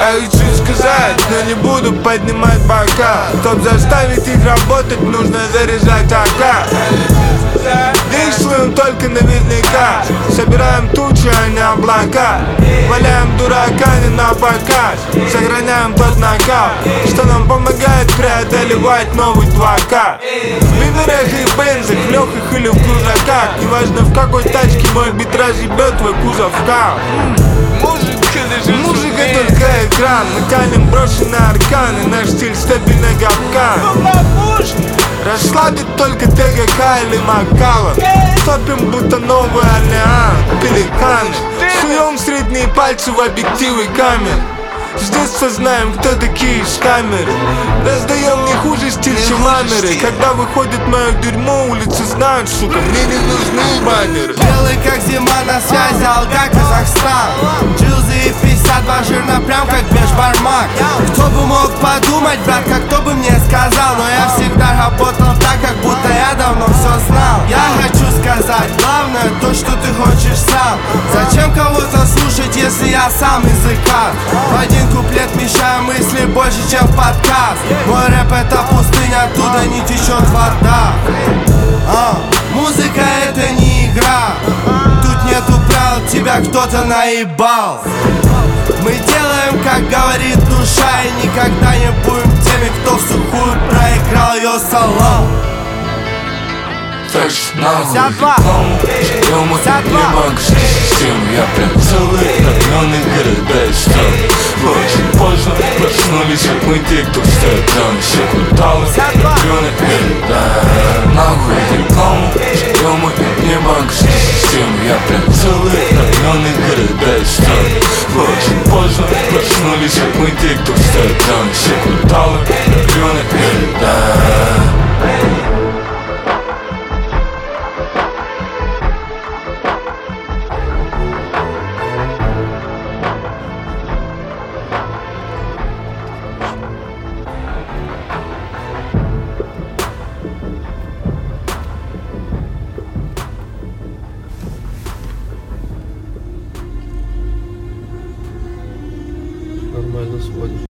Я хочу сказать, но не буду поднимать бока. Чтоб заставить их работать, нужно заряжать АК. Действуем только наверняка. Собираем тучи, а не облака. Валяем дурака не на показ. Сохраняем тот накал, что нам помогает преодолевать новый 2К. В винерах и бензах, в легких или в крузаках. Неважно в какой тачке мой бит разъебет твой кузов в кал. Музыка только экран. Мы тянем брошенные арканы. Наш стиль стабильный капкан. Расслабит только ТГК или Маккаллан. Топим будто Новый Орлеан. Пеликаны. Суем средние пальцы в объективы камер. С детства знаем, кто такие из камеры. Раздаем не хуже стиль, чем ламеры. Когда выходит мое дерьмо, улицы знают, сука, мне не нужны баннеры. Белый как зима на связи, Алга, Казахстан. Джилзы и 52 жирно, прям как бешбармак. Кто бы мог подумать, брат, как кто бы мне сказал. Но я всегда работал так, как будто я давно все знал. Я хочу сказать, главное то, что ты хочешь сам. Зачем кого-то слушать, если я сам языка? В один куплет вмещаю мысли больше, чем подкаст. Мой рэп это пустыня, оттуда не течет вода. Музыка это не игра. Тут нету правил, тебя кто-то наебал. Мы делаем, как говорит душа, и никогда не будем теми, кто в сухую проиграл ее салон. Так что нахуй рекламу, живем мы как небанковскую систему. Я прям целый районы города и стран. Очень поздно проснулись, как мы те, кто встает рано. Все кварталы, районы города. Нахуй рекламу, живем мы как небанковскую систему. Я прям целый районы города и стран. Очень поздно проснулись, как мы те, кто встает рано. Все кварталы, районы города. Нормально сводишь.